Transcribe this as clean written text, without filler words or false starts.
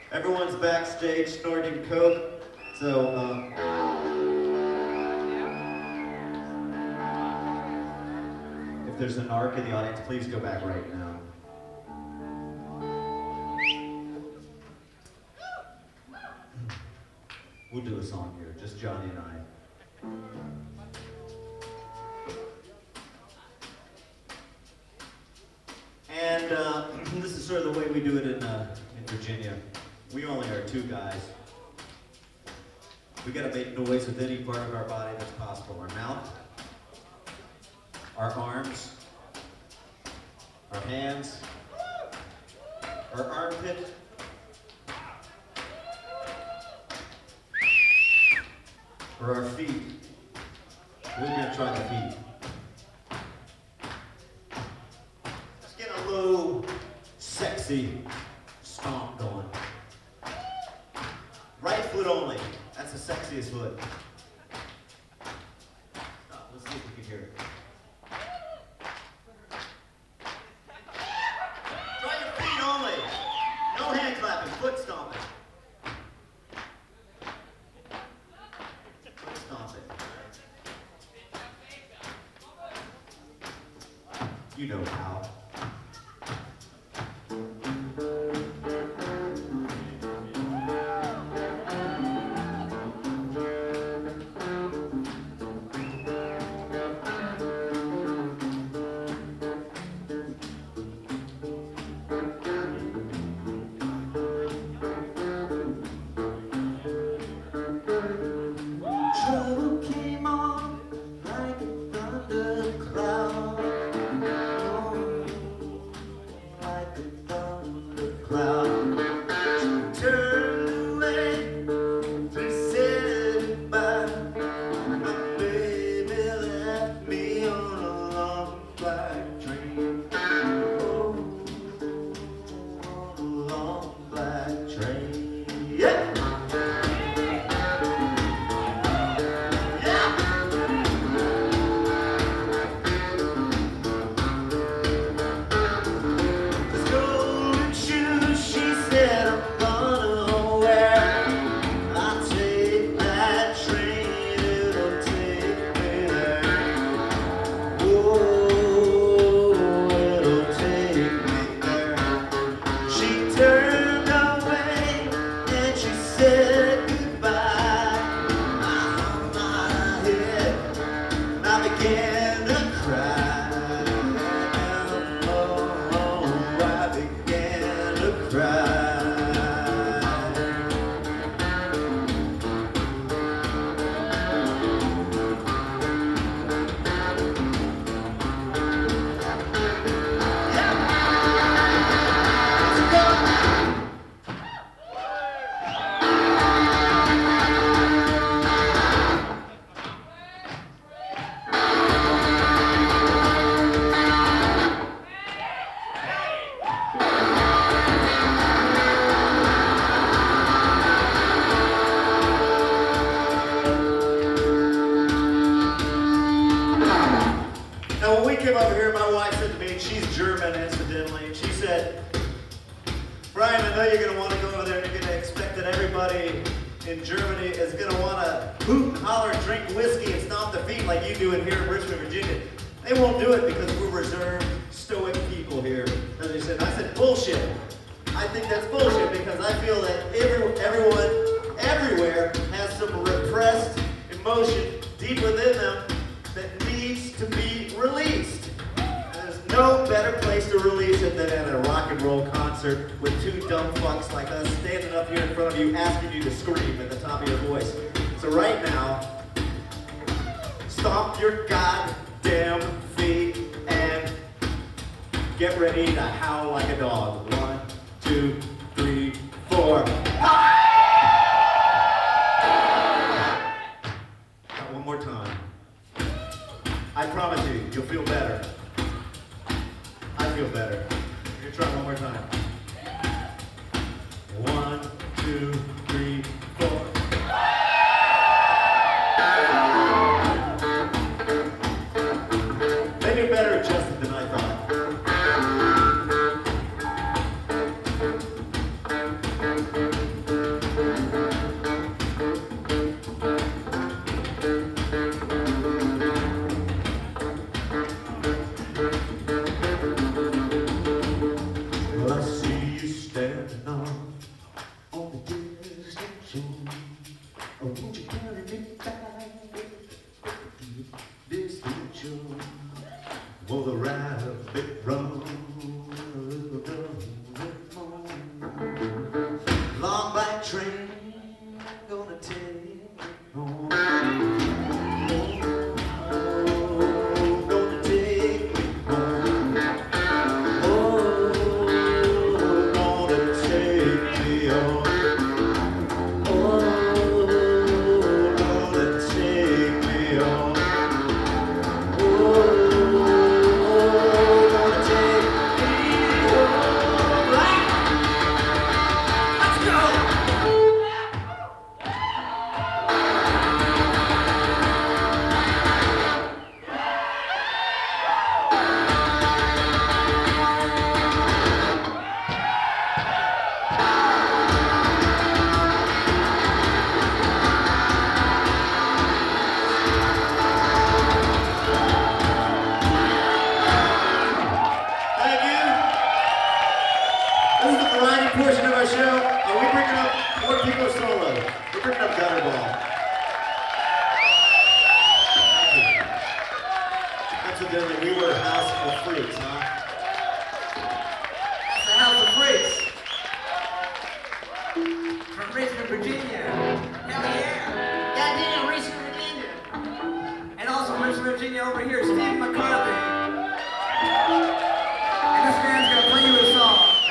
Everyone's backstage snorting coke, so if there's a narc in the audience, please go back right now. We'll do a song here, just Johnny and I. And this is sort of the way we do it in Virginia. We only are two guys. We gotta make noise with any part of our body that's possible. Our mouth, our arms, our hands, our armpit, or our feet. We're gonna try the feet. Let's get a low, sexy stomp going. Right foot only. That's the sexiest foot. Let's see if we can hear it. Try your feet only. No hand clapping, foot stomping. Foot stomping. You know how. is the variety portion of our show, and we're bringing up more people solo. We're bringing up Gutterball. Incidentally, we